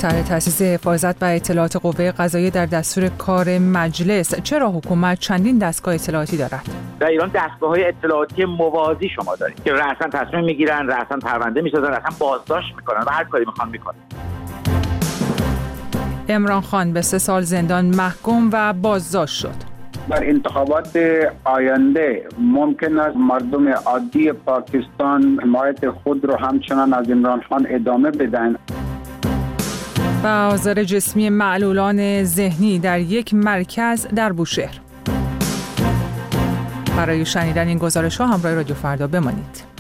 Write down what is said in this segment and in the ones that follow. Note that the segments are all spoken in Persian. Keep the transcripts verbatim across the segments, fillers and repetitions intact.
طرح تأسیس حفاظت و اطلاعات قوه قضاییه در دستور کار مجلس، چرا حکومت چندین دستگاه اطلاعاتی دارد؟ در ایران دستگاه‌های اطلاعاتی موازی شما دارید که رأساً تصمیم میگیرن، رأساً پرونده میسازن، رأساً بازداشت میکنن و هر کاری میخوان میکنن. عمران خان به سه سال زندان محکوم و بازداشت شد. در انتخابات آینده ممکن است مردم عادی پاکستان حمایت خود را همچنان از عمران خان ادامه بدهند. و آزار جسمی معلولان ذهنی در یک مرکز در بوشهر. برای شنیدن این گزارش ها همراه رادیو فردا بمانید.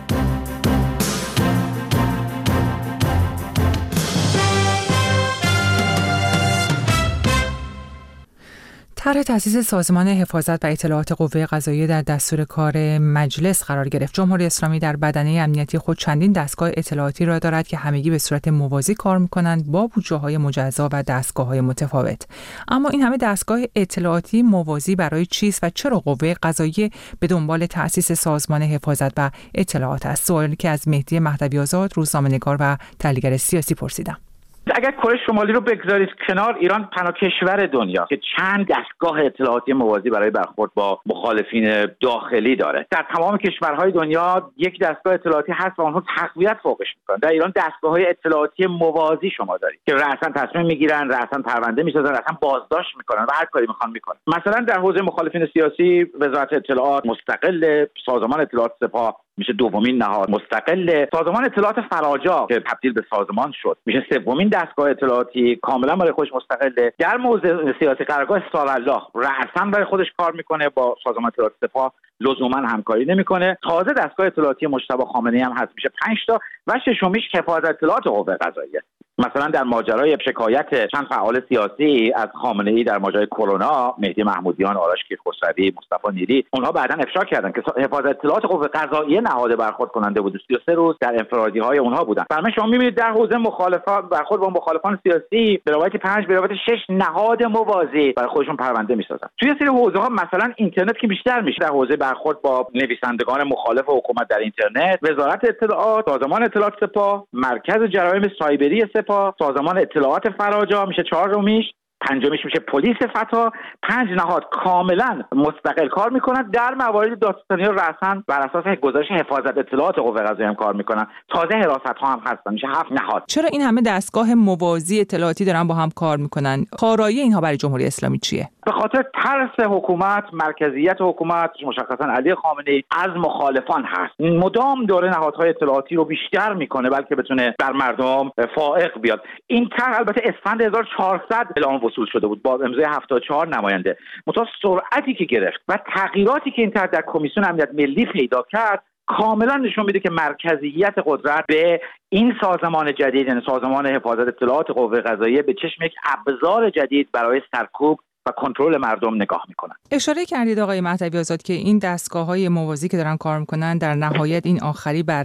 طرح تأسیس سازمان حفاظت و اطلاعات قوه قضاییه در دستور کار مجلس قرار گرفت. جمهوری اسلامی در بدنه امنیتی خود چندین دستگاه اطلاعاتی را دارد که همگی به صورت موازی کار می‌کنند با بودجه‌های مجزا و دستگاه‌های متفاوت. اما این همه دستگاه اطلاعاتی موازی برای چیست و چرا قوه قضاییه به دنبال تأسیس سازمان حفاظت و اطلاعات است؟ سوالی که از مهدی مهدوی آزاد، روزنامه‌نگار و تحلیلگر سیاسی پرسیدم. اگر کره شمالی رو بگذارید کنار، ایران تنها کشور دنیا که چند دستگاه اطلاعاتی موازی برای برخورد با مخالفین داخلی داره. در تمام کشورهای دنیا یک دستگاه اطلاعاتی هست و آنها تقویت فوقش میکنن. در ایران دستگاه‌های اطلاعاتی موازی شما دارید که رأساً تصمیم میگیرن، رأساً پرونده میسازن، رأساً بازداشت میکنن و هر کاری میخوان میکنن. مثلا در حوزه مخالفین سیاسی وزارت اطلاعات مستقل، سازمان اطلاعات سپاه میشه دومین نهاد مستقل، سازمان اطلاعات فراجا که تبدیل به سازمان شد میشه سومین دستگاه اطلاعاتی کاملا برای خودش مستقله. در موضوع سیاسی قرارگاه سارالله رأساً برای خودش کار میکنه، با سازمان اطلاعات سپاه لزوما همکاری نمیکنه. تازه دستگاه اطلاعاتی مجتبی خامنه‌ای هم هست میشه پنج تا و ششمیش حفاظت اطلاعات قوه قضاییه. مثلا در ماجرای شکایت چند فعال سیاسی از خامنه‌ای در ماجرای کرونا، مهدی محمودیان، آرش کیخسروی، مصطفی نیلی، اونها بعداً افشا کردن که حفاظت اطلاعات قوه قضاییه نهاد برخورد کننده بود. سی و سه روز در انفرادی‌های اونها بودن. برای شما می‌بینید در حوزه مخالفان برخورد با مخالفان سیاسی به روایت پنج به روایت شش نهاد موازی برای خودشون پرونده می‌سازن. توی سری حوزه‌ها مثلا اینترنت که بیشتر میشه، در حوزه برخورد با نویسندگان مخالف حکومت در اینترنت، وزارت اطلاعات، سازمان اطلاعات سپاه، مرکز جرایم سایبری سپاه، سازمان اطلاعات فراجا میشه چهارمیش، پنجمیش میشه پلیس فتا. پنج نهاد کاملا مستقل کار میکنن. در موارد دادستانی رأساً بر اساس گزارش حفاظت اطلاعات قوه قضاییه هم کار میکنن. تازه حراست ها هم هستن، میشه هفت نهاد. چرا این همه دستگاه موازی اطلاعاتی دارن با هم کار میکنن؟ کارایی اینها برای جمهوری اسلامی چیه؟ به خاطر ترس حکومت، مرکزیت حکومت، مشخصا علی خامنه‌ای از مخالفان هست. مدام دوره نهادهای اطلاعاتی رو بیشتر میکنه بلکه بتونه بر مردم فائق بیاد. این طرح البته اسفند هزار و چهارصد اعلام وصول شده بود با امضای هفتاد و چهار نماینده. متأ سرعتی که گرفت و تغییراتی که این طرح در کمیسیون امنیت ملی پیدا کرد کاملا نشون میده که مرکزیت قدرت به این سازمان جدید، یعنی سازمان حفاظت اطلاعات قوه قضاییه، به چشم یک ابزار جدید برای سرکوب و کنترل مردم نگاه میکنن. اشاره کردید آقای مهدوی آزاد که این دستگاه‌های موازی که دارن کار میکنن در نهایت این آخری بر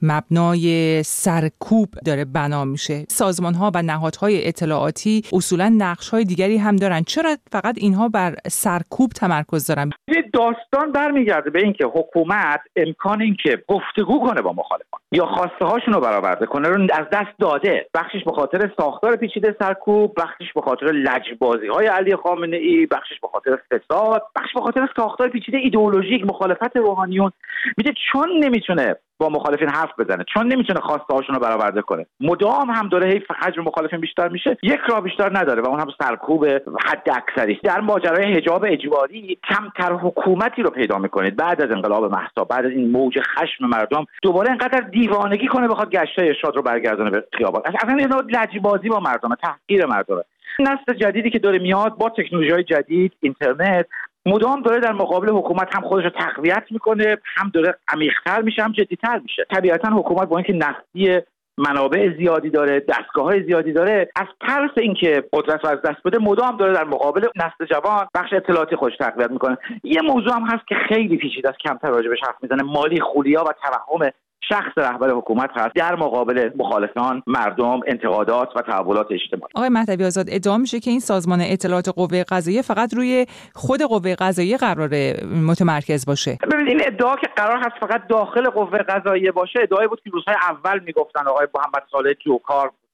مبنای سرکوب داره بنا میشه. سازمان‌ها و نهادهای اطلاعاتی اصولاً نقش‌های دیگری هم دارن، چرا فقط اینها بر سرکوب تمرکز دارن؟ داستان برمیگرده به اینکه حکومت امکان اینکه گفتگو کنه با مخالفان یا خواسته هاشون رو برآورده کنه رو از دست داده. بخشش به خاطر ساختار پیچیده سرکوب، بخشش به خاطر لجبازی‌های علی خامنه‌ای، بخشش به خاطر فساد، بخش به خاطر ساختار پیچیده ایدئولوژیک، مخالفت روحانیون. میگه چون نمیتونه با مخالفین حرف بزنه، چون نمیتونه خواسته هاشون رو برآورده کنه، مدام هم داره حیف حجم مخالفین بیشتر میشه، یک راه بیشتر نداره و اون هم سرکوب حد اکثری. در ماجرای حجاب اجباری کمتر حکومتی رو پیدا میکنید بعد از انقلاب مهسا، بعد از این موج خشم مردم دوباره اینقدر دیوانگی کنه بخواد گشتای ارشاد رو برگردونه به خیابان. اصلا این نوع لجبازی با مردم، تحقیر مردم. نسل جدیدی که داره میاد با تکنولوژی‌های جدید، اینترنت، مدام داره در مقابل حکومت هم خودش رو تقویت میکنه، هم داره عمیق‌تر میشه، هم جدی‌تر میشه. طبیعتاً حکومت با اینکه نفتی منابع زیادی داره، دستگاه‌های زیادی داره، از ترس اینکه قدرت رو از دست بده مدام داره در مقابل نسل جوان بخش اطلاعاتی خودش تقویت میکنه. یه موضوع هم هست که خیلی پیچیده است، کمتر راجعش حرف میزنه، مالی خولیا و توهم شخص رهبر حکومت هست در مقابل مخالفان، مردم، انتقادات و تحولات اجتماعی. آقای مهدوی آزاد، ادعا میشه که این سازمان اطلاعات قوه قضاییه فقط روی خود قوه قضاییه قراره متمرکز باشه. ببینید این ادعا که قرار هست فقط داخل قوه قضاییه باشه، ادعایی بود که روزهای اول میگفتن آقای محمد صالح جوکار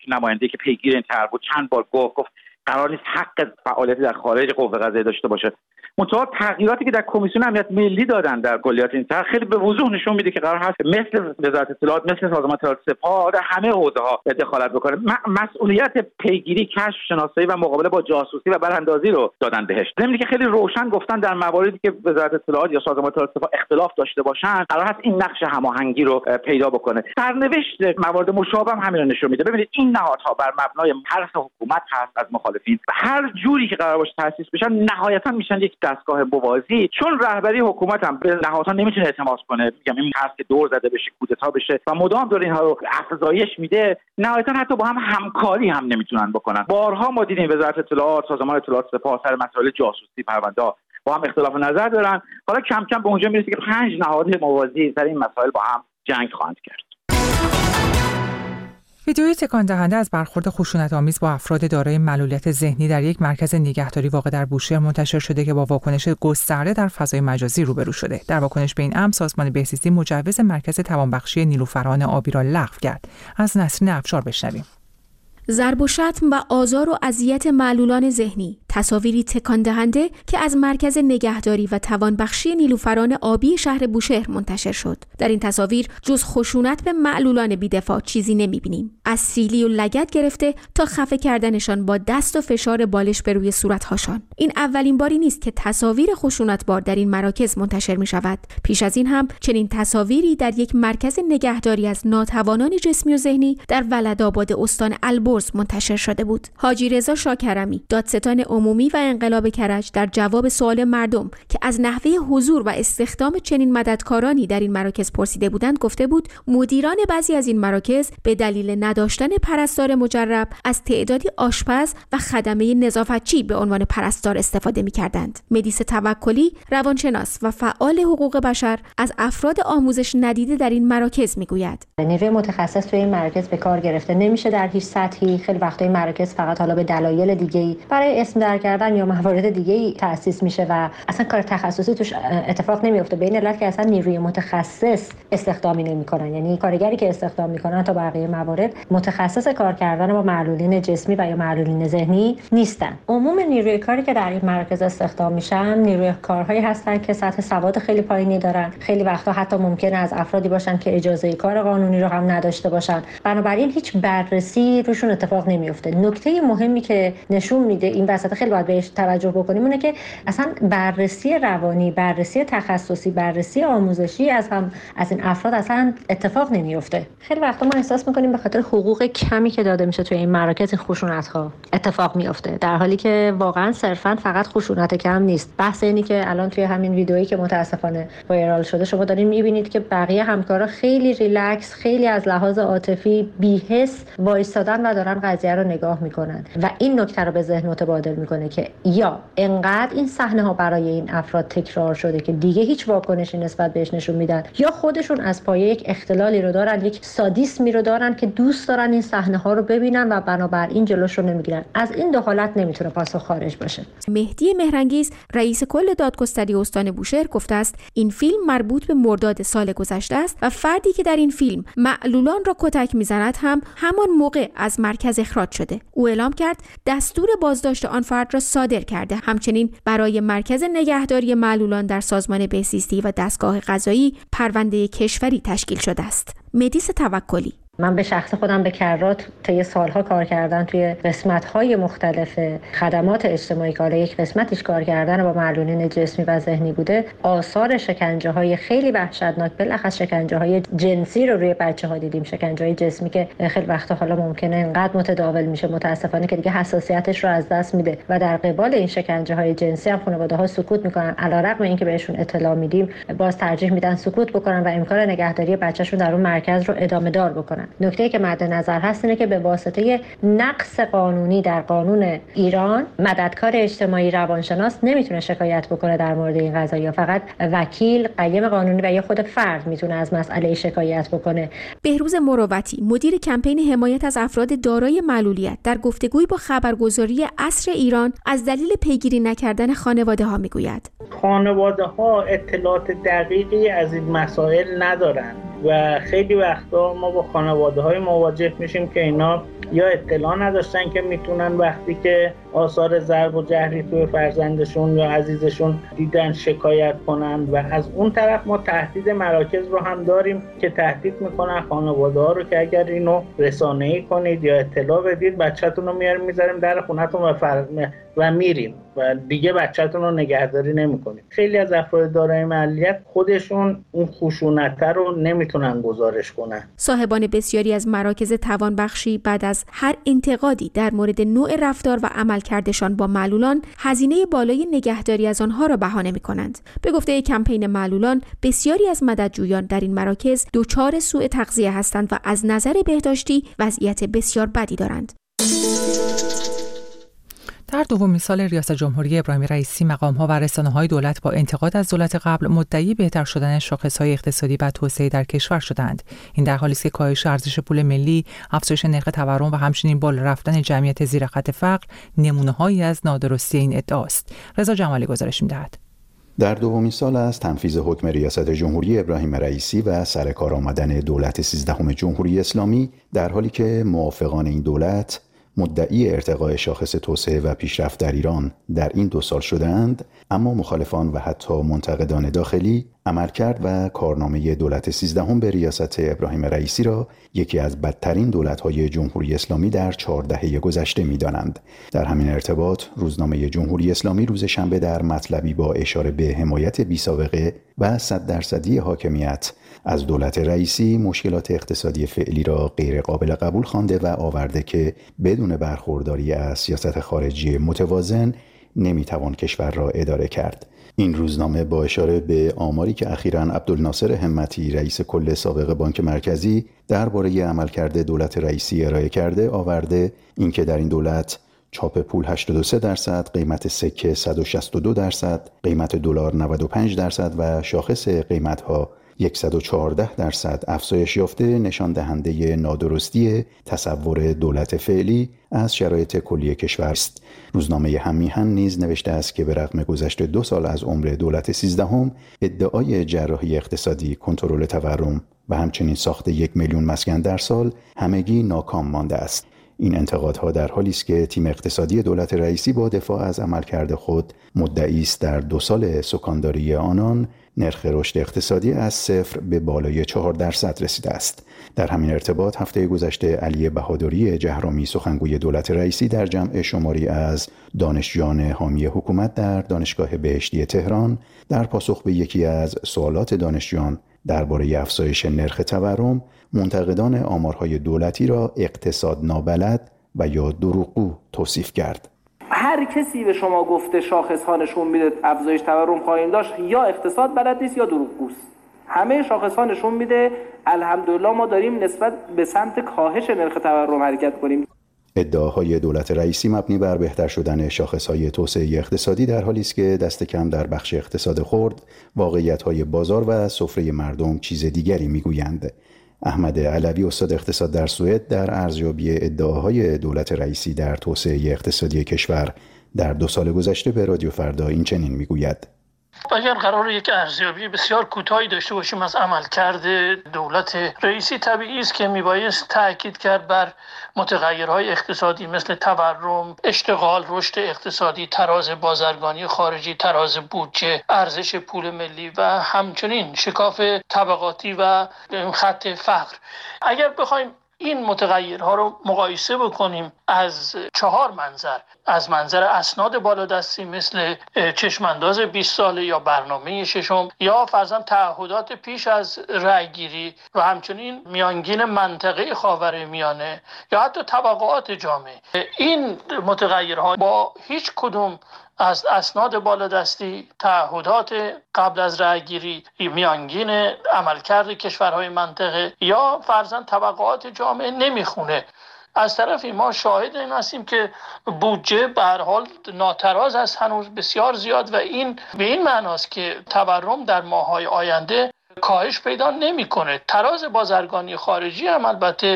نماینده که پیگیر این طرح بود چند بار گفت گفت قرار نیست حق فعالیتی در خارج قوه قضاییه داشته باشه. منتها تغییراتی که در کمیسیون امنیت ملی دادن در کلیات این طرح خیلی به وضوح نشون میده که قرار هست مثل وزارت اطلاعات، مثل سازمان اطلاعات سپاه در همه حوزه‌ها دخالت بکنه. مسئولیت پیگیری، کشف، شناسایی و مقابله با جاسوسی و براندازی رو دادن بهش. ضمن که خیلی روشن گفتن در مواردی که وزارت اطلاعات یا سازمان اطلاعات سپاه اختلاف داشته باشن قرار هست این نقش هماهنگی رو پیدا بکنه. سرنوشت موارد مشابه هم همین رو نشون میده. ببینید این نهادها بر مبنای ترس حکومت هست از مخالفین و هر جوری که قرار باشه تأسیس بشن نهایتا میشن یک دستگاه موازی، چون رهبری حکومت هم به نهادها نمیتونه اعتماد کنه. میگم این ترس که دور زده بشه، کودتا بشه و مدام دور اینها رو افزایش میده، نهایتا حتی با هم همکاری هم نمیتونن بکنن. بارها ما دیدیم وزارت اطلاعات، سازمان اطلاعات سپاه سر مسائل جاسوسی پرونده با هم اختلاف نظر دارن. حالا کم کم به اونجا میرسه که پنج نهاد موازی سر این مسائل با هم جنگ خواهند کرد. ویدیوی تکان دهنده از برخورد خشونت‌آمیز با افراد دارای معلولیت ذهنی در یک مرکز نگهداری واقع در بوشهر منتشر شده که با واکنش گسترده در فضای مجازی روبرو شده. در واکنش به این امر سازمان بهزیستی مجوز مرکز توانبخشی نیلوفران آبی را لغو کرد. از نسرین افشار بشنویم. ضرب و شتم و آزار و اذیت معلولان ذهنی، تصاویری تکان دهنده که از مرکز نگهداری و توانبخشی نیلوفران آبی شهر بوشهر منتشر شد. در این تصاویر جز خشونت به معلولان بی‌دفاع چیزی نمی‌بینیم. از سیلی و لگد گرفته تا خفه کردنشان با دست و فشار بالش به روی صورت‌هاشان. این اولین باری نیست که تصاویر خشونتبار در این مراکز منتشر می‌شود. پیش از این هم چنین تصاویری در یک مرکز نگهداری از ناتوانان جسمی و ذهنی در ولدآباد استان البرز منتشر شده بود. حاجی رضا شاکرمی، دادستان عمومی و انقلاب کرج، در جواب سوال مردم که از نحوه حضور و استخدام چنین مددکارانی در این مراکز پرسیده بودند گفته بود مدیران بعضی از این مراکز به دلیل نداشتن پرستار مجرب از تعدادی آشپز و خدمه نظافتچی به عنوان پرستار استفاده می‌کردند. مدیس توکلی، روانشناس و فعال حقوق بشر، از افراد آموزش ندیده در این مراکز میگوید. نیروی متخصص توی این مراکز به کار گرفته نمیشه در هیچ سطحی. خیلی وقتا این مراکز فقط حالا به دلایل دیگه‌ای برای اسم در کردن یا موارد دیگه‌ای تأسیس میشه و اصلا کار تخصصی توش اتفاق نمیفته، به این علت که اصلا نیروی متخصص استخدامی نمی‌کنن. یعنی کارگری که استخدام می‌کنن تا بقیه موارد متخصص کار کردن با معلولین جسمی و یا معلولین ذهنی نیستن. عموم نیروی کاری که در این مراکز استخدام میشن نیروی کارهایی هستن که سطح سواد خیلی پایینی دارن. خیلی وقتا حتی ممکنه از افرادی باشن که اجازه کار قانونی رو هم نداشته باشن. بنابراین هیچ بررسی روشون اتفاق نمیفته. نکته مهمی که نشون میده این وسط خیلی باید بهش توجه بکنیم اونه که اصلا بررسی روانی، بررسی تخصصی، بررسی آموزشی از هم از این افراد اصلا اتفاق نمیفته. خیلی وقتا ما احساس میکنیم به خاطر حقوق کمی که داده میشه توی این مراکز این خشونت ها اتفاق میفته، در حالی که واقعا صرفا فقط خشونت کم نیست. بحث اینی که الان توی همین ویدئویی که متاسفانه وایرال شده شما دارین میبینید که بقیه همکارا خیلی ریلکس، خیلی از لحاظ عاطفی بی‌حس وایسادن و دارن قضیه رو نگاه میکنن و این نکته رو به ذهن متبادل میکنه که یا انقدر این صحنه ها برای این افراد تکرار شده که دیگه هیچ واکنشی نسبت بهش نشون میدن، یا خودشون از پایه یک اختلالی رو دارن، یک سادیسمی رو دارن که دوست دارن این صحنه ها رو ببینن و بنابراین جلوش رو نمیگیرن. از این دو حالت نمیتونه پاسخ خارج باشه. مهدی مهرانگیز، رئیس کل دادگستری استان بوشهر، گفته است این فیلم مربوط به مرداد سال گذشته است و فردی که در این فیلم معلولان را کتک میزند هم همان موقع از مرکز اخراج شده. او اعلام کرد دستور بازداشت آن فرد را صادر کرده. همچنین برای مرکز نگهداری معلولان در سازمان بهزیستی و دستگاه قضایی پرونده کشوری تشکیل شده است. مدیس توکلی: من به شخص خودم به کرات طی سالها کار کردن توی قسمت‌های مختلف خدمات اجتماعی که یک قسمتش کار کردن با معلولین جسمی و ذهنی بوده، آثار شکنجه‌های خیلی وحشتناک، بالاخص شکنجه‌های جنسی رو روی بچه‌ها دیدیم. شکنجه‌های جسمی که خیلی وقتا حالا ممکنه انقدر متداول میشه متاسفانه که دیگه حساسیتش رو از دست میده و در قبال این شکنجه‌های جنسی هم خانواده‌ها سکوت میکنن. علیرغم اینکه بهشون اطلاع میدیم باز ترجیح میدن سکوت بکنن و امکان نگهداری بچه‌شون در اون مرکز رو ادامه دار بکنن. نکته‌ای که مد نظر هست اینه که به واسطه نقص قانونی در قانون ایران مددکار اجتماعی روانشناس نمیتونه شکایت بکنه در مورد این قضایا. فقط وکیل، قیم قانونی و یا خود فرد میتونه از مسئله شکایت بکنه. بهروز مروتی، مدیر کمپین حمایت از افراد دارای معلولیت، در گفتگویی با خبرگزاری عصر ایران از دلیل پیگیری نکردن خانواده‌ها میگوید: خانواده‌ها اطلاعات دقیقی از این مسائل ندارن و خیلی وقتا ما با خانواده خانواده‌های مواجه میشیم که اینا یا اطلاع نداشتن که میتونن وقتی که آثار ضرب و جهری توی فرزندشون یا عزیزشون دیدن شکایت کنن، و از اون طرف ما تهدید مراکز رو هم داریم که تهدید میکنن خانواده‌ها رو که اگر اینو رسانه‌ای کنید یا اطلاع بدید بچه‌تون رو میاریم میذاریم در خونه‌تون و فر... و میریم و دیگه بچه‌تون رو نگهداری نمی‌کنید. خیلی از افراد دارای معلولیت خودشون اون خشونت رو نمیتونن گزارش کنن. صاحبان بسیاری از مراکز توانبخشی بعد از هر انتقادی در مورد نوع رفتار و عملکردشان با معلولان هزینه بالای نگهداری از آنها را بهانه می‌کنند. به گفته کمپین معلولان، بسیاری از مددجویان در این مراکز دچار سوء تغذیه هستند و از نظر بهداشتی وضعیت بسیار بدی دارند. در دومین سال ریاست جمهوری ابراهیم رئیسی، مقام‌ها و رسانه‌های دولت با انتقاد از دولت قبل مدعی بهتر شدن شاخص‌های اقتصادی و توسعه در کشور شدند. این در حالی است که کاهش ارزش پول ملی، افزایش نرخ تورم و همچنین بالا رفتن جمعیت زیر خط فقر نمونه‌هایی از نادرستی این ادعاست. رضا جمالی گزارش می‌دهد. در دومین سال از تنفیذ حکم ریاست جمهوری ابراهیم رئیسی و سر کار آمدن دولت سیزدهم جمهوری اسلامی، در حالی که موافقان این دولت مدعی ارتقاء شاخص توسعه و پیشرفت در ایران در این دو سال شده‌اند، اما مخالفان و حتی منتقدان داخلی عملکرد و کارنامه دولت سیزدهم به ریاست ابراهیم رئیسی را یکی از بدترین دولت‌های جمهوری اسلامی در چهار دهه گذشته می‌دانند. در همین ارتباط روزنامه جمهوری اسلامی روز شنبه در مطلبی با اشاره به حمایت بی‌سابقه و صد درصدی حاکمیت از دولت رئیسی مشکلات اقتصادی فعلی را غیر قابل قبول خوانده و آورده که بدون برخورداری از سیاست خارجی متوازن نمیتوان کشور را اداره کرد. این روزنامه با اشاره به آماری که اخیراً عبدالناصر همتی رئیس کل سابق بانک مرکزی درباره عملکرد دولت رئیسی ارائه کرده آورده اینکه در این دولت چاپ پول هشتاد و سه درصد، قیمت سکه صد و شصت و دو درصد، قیمت دلار نود و پنج درصد و شاخص قیمت‌ها صد و چهارده درصد افزایش یافته، نشان دهنده نادرستی تصور دولت فعلی از شرایط کلی کشور است. روزنامه هم‌میهن نیز نوشته است که به رغم گذشت دو سال از عمر دولت سیزدهم، ادعای جراحی اقتصادی، کنترل تورم و همچنین ساخت یک میلیون مسکن در سال همگی ناکام مانده است. این انتقادها در حالی است که تیم اقتصادی دولت رئیسی با دفاع از عملکرد خود مدعی است در دو سال سکانداری آنان نرخ رشد اقتصادی از صفر به بالای چهار درصد رسیده است. در همین ارتباط هفته گذشته علی بهادری جهرامی سخنگوی دولت رئیسی در جمع شماری از دانشجویان حامی حکومت در دانشگاه بهشتی تهران در پاسخ به یکی از سوالات دانشجویان درباره افزایش نرخ تورم، منتقدان آمارهای دولتی را اقتصاد نابلد و یا دروغگو توصیف کرد. هر کسی به شما گفته شاخص‌ها نشون میده افزایش تورم خواهیم داشت، یا اقتصاد بلد نیست یا دروغگوست. همه شاخص‌ها نشون میده الحمدلله ما داریم نسبت به سمت کاهش نرخ تورم حرکت کنیم. ادعاهای دولت رئیسی مبنی بر بهتر شدن شاخص‌های توسعه اقتصادی در حالی است که دست کم در بخش اقتصاد خرد واقعیت‌های بازار و سفره مردم چیز دیگری میگویند. احمد علوی استاد اقتصاد در سوئد در ارزیابی ادعاهای دولت رئیسی در توسعه اقتصادی کشور در دو سال گذشته به رادیو فردا این چنین میگوید: اگر قرار یک ارزیابی بسیار کوتاهی داشته باشیم از عملکرد دولت رئیسی، طبیعی است که میبایست تاکید کرد بر متغیرهای اقتصادی مثل تورم، اشتغال، رشد اقتصادی، تراز بازرگانی خارجی، تراز بودجه، ارزش پول ملی و همچنین شکاف طبقاتی و خط فقر. اگر بخوایم این متغیرها رو مقایسه بکنیم از چهار منظر، از منظر اسناد بالادستی مثل چشمانداز بیست ساله یا برنامه ششم یا فرضاً تعهدات پیش از رأیگیری و همچنین میانگین منطقه خاورمیانه یا حتی طبقات جامعه، این متغیرها با هیچ کدوم از اسناد بالادستی، تعهدات قبل از رأیگیری، میانگین عملکرد کشورهای منطقه یا فرضاً طبقات جامعه نمیخونه. از طرفی ما شاهد این هستیم که بودجه به هر حال ناتراز است، هنوز بسیار زیاد، و این به این معناست که تورم در ماه‌های آینده کاهش پیدا نمیکنه. تراز بازرگانی خارجی هم البته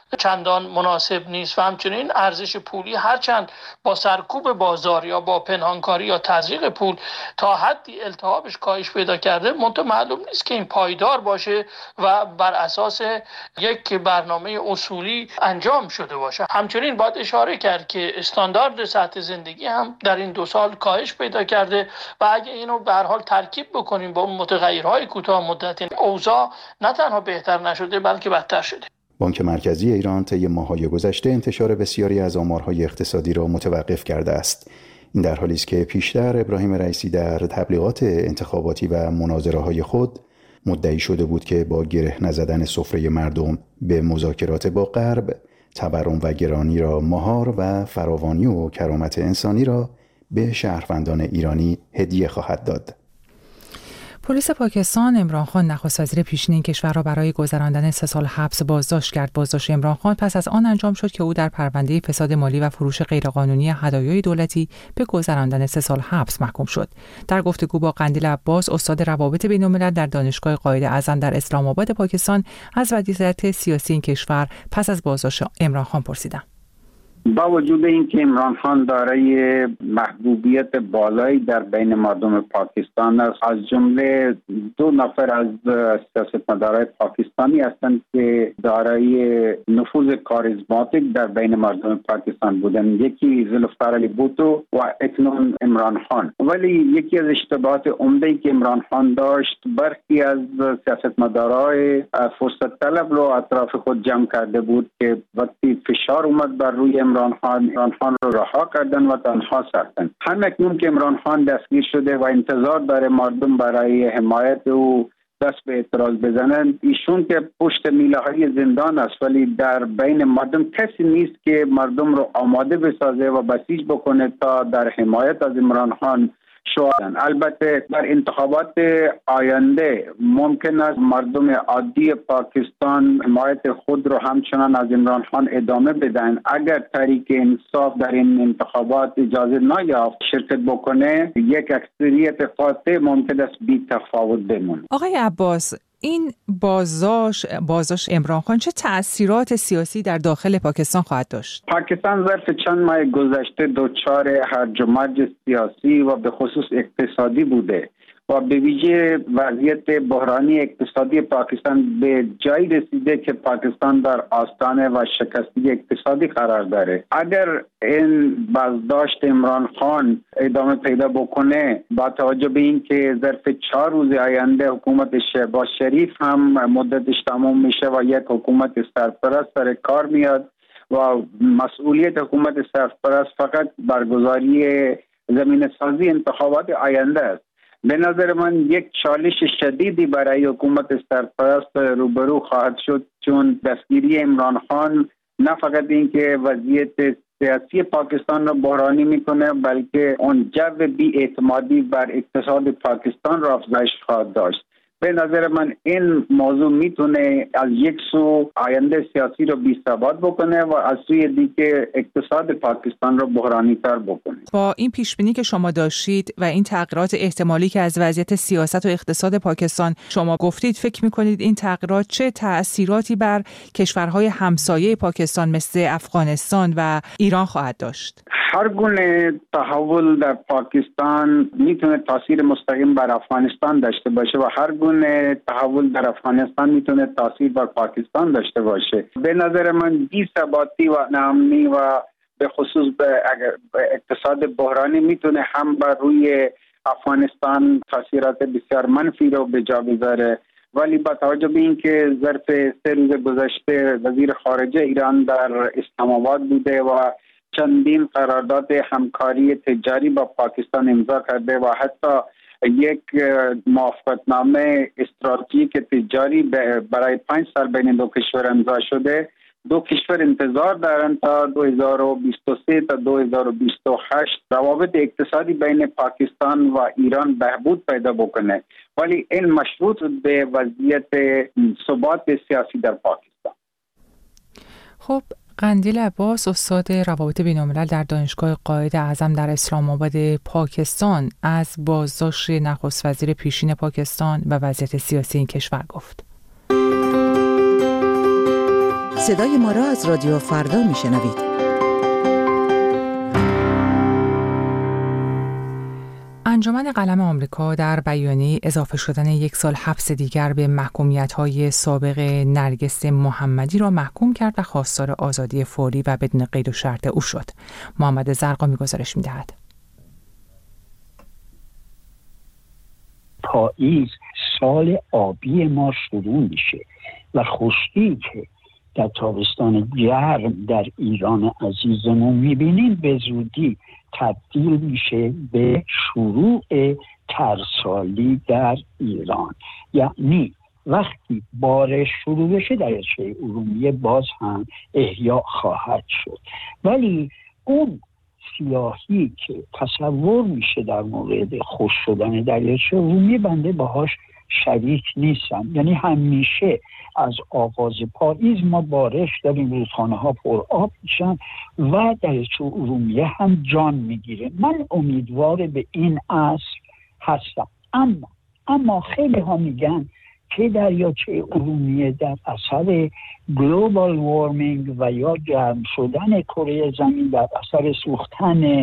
چندان مناسب نیست و همچنین ارزش پولی هرچند با سرکوب بازار یا با پنهانکاری یا تزریق پول تا حدی التهابش کاهش پیدا کرده، منتها معلوم نیست که این پایدار باشه و بر اساس یک برنامه اصولی انجام شده باشه. همچنین باید اشاره کرد که استاندارد سطح زندگی هم در این دو سال کاهش پیدا کرده و اگه اینو به هر حال ترکیب بکنیم با متغیرهای کوتاه مدت، اوضاع نه تنها بهتر نشده بلکه بدتر شده. بانک مرکزی ایران طی ماه‌های گذشته انتشار بسیاری از آمارهای اقتصادی را متوقف کرده است. این در حالی است که پیشتر ابراهیم رئیسی در تبلیغات انتخاباتی و مناظره‌های خود مدعی شده بود که با گره نزدن سفره مردم به مذاکرات با غرب، تورم و گرانی را مهار و فراوانی و کرامت انسانی را به شهروندان ایرانی هدیه خواهد داد. پلیس پاکستان عمران خان نخست وزیر پیشین این کشور را برای گذراندن سه سال حبس بازداشت کرد. بازداشت عمران خان پس از آن انجام شد که او در پرونده فساد مالی و فروش غیرقانونی هدایای دولتی به گذراندن سه سال حبس محکوم شد. در گفتگو با قندیل عباس، استاد روابط بین‌الملل در دانشگاه قائداعظم در اسلام آباد پاکستان، از وضعیت سیاسی این کشور پس از بازداشت عمران خان پرسیدم. با وجود اینکه عمران خان دارای محبوبیت بالایی در بین مردم پاکستان است، از جمله دو نفر از سیاستمدارای پاکستانی هستند که دارای نفوذ کاریزماتیک در بین مردم پاکستان بودند، یکی ذوالفقار علی بوتو و اکنون عمران خان. ولی یکی از اشتباهات عمده‌ای که عمران خان داشت، برخی از سیاستمدارای فرصت طلب رو اطراف خود جمع کرده بود که وقتی فشار اومد بر روی عمران خان عمران خان رو رها کردن و تنها ساختن. همکنون که عمران خان دستگیر شده و انتظار داره مردم برای حمایت او دست به اعتراض بزنند، ایشون که پشت میله های زندان است ولی در بین مردم کسی نیست که مردم رو آماده بسازه و بسیج بکنه تا در حمایت از عمران خان شدن. البته در انتخابات آینده ممکن است مردم عادی پاکستان حمایت خود رو همچنان از عمران خان ادامه بدن. اگر طریق انصاف در این انتخابات اجازه نیافت شرکت بکنه، یک اکثریت قاطع ممکن است بی تفاوت بمونه. آقای عباس، این بازداشت بازداشت عمران خان چه تأثیرات سیاسی در داخل پاکستان خواهد داشت؟ پاکستان ظرف چند ماه گذشته دچار هرج و مرج سیاسی و به خصوص اقتصادی بوده و به ویژه وضعیت بحرانی اقتصادی پاکستان به جایی رسیده که پاکستان در آستانه و شکستگی اقتصادی قرار داره. اگر این بازداشت عمران خان ادامه پیدا بکنه، با توجه به این که ظرف چهار روز آینده حکومت شهباز شریف هم مدتش تمام میشه و یک حکومت سرپرست سر کار میاد و مسئولیت حکومت سرپرست فقط برگزاری زمین سازی انتخابات آینده است. به نظر من یک چالش شدیدی برای حکومت سرپرست روبرو خواهد شد، چون دستگیری عمران خان نه فقط این که وضعیت سیاسی پاکستان را بحرانی میکنه، بلکه اون جو بی اعتمادی بر اقتصاد پاکستان را افزایش خواهد داشت. به نظر من این موضوع میتونه از یک سو آینده سیاسی رو بی ثبات بکنه و از سوی دیگه اقتصاد پاکستان رو بحرانی تر بکنه. با این پیش بینی که شما داشتید و این تغییرات احتمالی که از وضعیت سیاست و اقتصاد پاکستان شما گفتید، فکر میکنید این تغییرات چه تأثیراتی بر کشورهای همسایه پاکستان مثل افغانستان و ایران خواهد داشت؟ هر گونه تحول در پاکستان میتونه تاثیر مستقیم بر افغانستان داشته باشه و هر گونه تحول در افغانستان میتونه تاثیر بر پاکستان داشته باشه. به نظر من بی‌ثباتی و ناامنی و به خصوص به اقتصاد بحرانی میتونه هم بر روی افغانستان تاثیرات بسیار منفی رو به جا بذاره. ولی با توجه به اینکه ظرف سه روز گذشته وزیر خارجه ایران در اسلام آباد بوده و چندین قرارداد همکاری تجاری با پاکستان امضا کرده و حتی یک موافقتنامه استراتژیک تجاری برای پنج سال بین دو کشور امضا شده، دو کشور انتظار دارند تا دو هزار و بیست و سه تا دو هزار و بیست و هشت روابط اقتصادی بین پاکستان و ایران بهبود پیدا بکنه، ولی این مشروط به وضعیت ثبات سیاسی در پاکستان. خب، قندیل عباس، استاد روابط بین‌الملل در دانشگاه قائداعظم در اسلام آباد پاکستان، از بازداشت نخست وزیر پیشین پاکستان و وضعیت سیاسی این کشور گفت. صدای ما را از رادیو فردا میشنوید. انجمن قلم آمریکا در بیانیه اضافه شدن یک سال حبس دیگر به محکومیت‌های سابق نرگس محمدی را محکوم کرد و خواستار آزادی فوری و بدون قید و شرط او شد. محمد زرقامی گزارش می‌دهد. پاییز سال آبی ما شروع میشه و خشکی که در تابستان گرم در ایران عزیزمون میبینیم به زودی تبدیل میشه به شروع ترسالی در ایران. یعنی وقتی بارش شروع بشه دریاچه ارومیه باز هم احیا خواهد شد، ولی اون سیاهی که تصور میشه در مورد خشک شدن دریاچه ارومیه بنده باهاش شریک نیستم. یعنی همیشه از آغاز پاییز ما بارش داریم، رودخانه ها پر آب میشن و دریاچه ارومیه هم جان میگیره. من امیدوار به این اصل هستم، اما اما خیلی ها میگن که دریاچه ارومیه در اثر گلوبال وارمینگ و یا گرم شدن کره زمین در اثر سوختن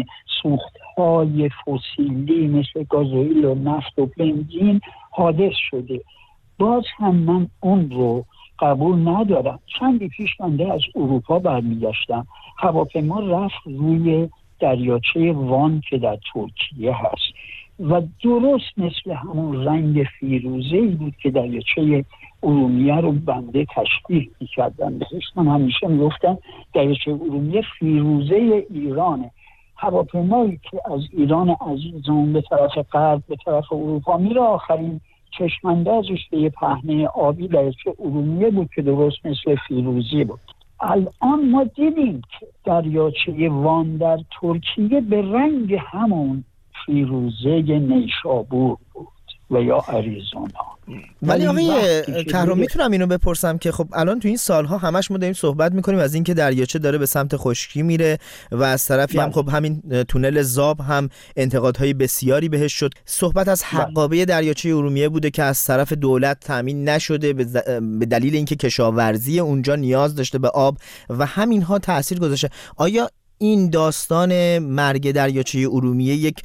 سوختهای فسیلی مثل گازوئیل و نفت و بنزین حادث شده. باز هم من اون رو قبول ندارم. چندی پیش بنده از اروپا برمیگشتم، هواپیما رفت روی دریاچه وان که در ترکیه هست و درست مثل همون رنگ فیروزه‌ای بود که دریاچه ارومیه رو بنده تشبیه می‌کردم بهش. من همیشه میگفتم دریاچه ارومیه فیروزه ایرانه. هواپیمایی که از ایران عزیزمون به طرف غرب به طرف اروپا میره، آخرین چشماندازش به یه پهنه آبی دریاچه ارومیه بود که درست مثل فیروزه بود. الان ما دیدیم که دریاچه وان در ترکیه به رنگ همون فیروزه نیشابور بود و یا آریزونا. ولی آقای کهرام میتونم اینو بپرسم که خب الان تو این سالها همش ما داریم صحبت میکنیم از اینکه دریاچه داره به سمت خشکی میره و از طرفی هم خب همین تونل زاب هم انتقادهای بسیاری بهش شد. صحبت از حقابه دریاچه ارومیه بوده که از طرف دولت تامین نشده به دلیل اینکه کشاورزی اونجا نیاز داشته به آب و همینها تاثیر گذاشته. آیا این داستان مرگ دریاچه ارومیه یک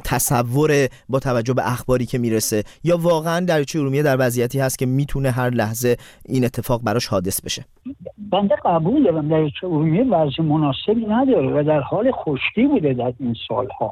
تصور با توجه به اخباری که میرسه یا واقعا دریاچه ارومیه در وضعیتی هست که میتونه هر لحظه این اتفاق براش حادث بشه؟ بنده قبول دارم دریاچه ارومیه وضع مناسبی نداره و در حال خشکی بوده در این سالها.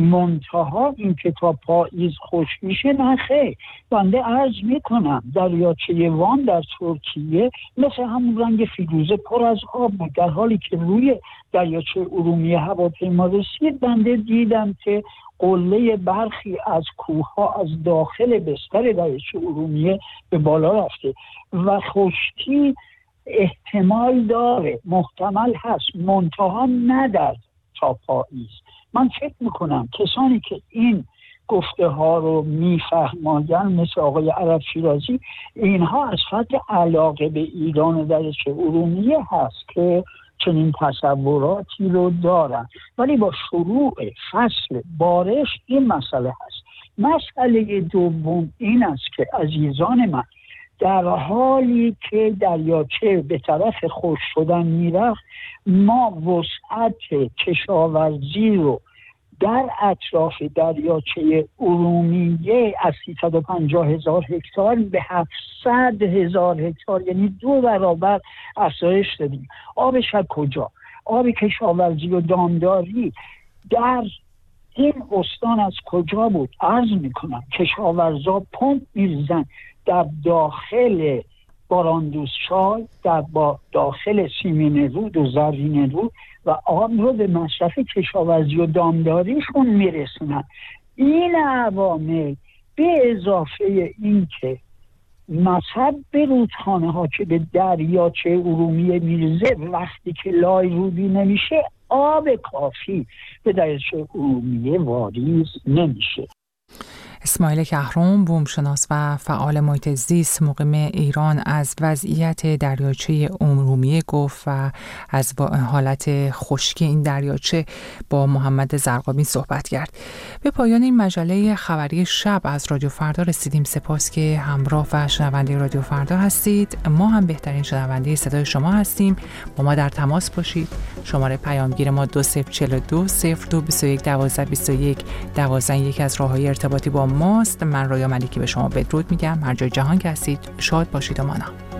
منتها این که تا پاییز خشک میشه نه خیر. بنده عرض میکنم دریاچه وان در ترکیه مثل همون رنگ فیروزه پر از آب بود. در حالی که روی دریاچه ارومیه هواپیما رسید بنده دیدم که قله برخی از کوهها از داخل بستر دریاچه ارومیه به بالا رفته و خشکی احتمال داره، محتمل هست، منتها ندارد تا پاییز. من فکر میکنم کسانی که این گفته ها رو میفهماین مثل آقای عرب شیرازی، اینها از فرط علاقه به ایران و دریاچه ارومیه هست که چنین تصوراتی رو دارن. ولی با شروع فصل بارش این مسئله هست. مسئله دوم این است که عزیزان من، در حالی که دریاچه به طرف خشک شدن میرفت، ما وسعت کشاورزی رو در اطراف دریاچه ارومیه از سیصد و پنجاه هزار هکتار به هفتصد هزار هکتار، یعنی دو برابر افزایش دادیم. آبش از کجا؟ آب کشاورزی و دامداری در این استان از کجا بود؟ عرض میکنم کشاورزا پمپ می‌ریزن در داخل باراندوز شای، در با داخل سیمین رود و زرین رود و آب رو به مصرف کشاورزی و دامداریشون میرسونن. این عوامل به اضافه این که مصب رودخانه ها که به دریاچه ارومیه میرزه وقتی که لای رودی نمیشه، آب کافی به دریاچه ارومیه واریز نمیشه. اسماعیل کهرم، بومشناس و فعال محیط زیست مقیم ایران، از وضعیت دریاچه ارومیه گفت و از حالت خشکی این دریاچه با محمد زرقامی صحبت کرد. به پایان این مجله خبری شب از رادیو فردا رسیدیم. سپاس که همراه و شنونده رادیو فردا هستید. ما هم بهترین شنونده صدای شما هستیم. با ما در تماس باشید. شماره پیامگیر ما دو صفر چهار دو صفر دو بیست و یک دوازده بیست و یک دوازده یکی از راه‌های ارتباطی با ماست. من رویا ملیکی به شما بدرود میگم. هر جای جهان که هستید شاد باشید و مانا.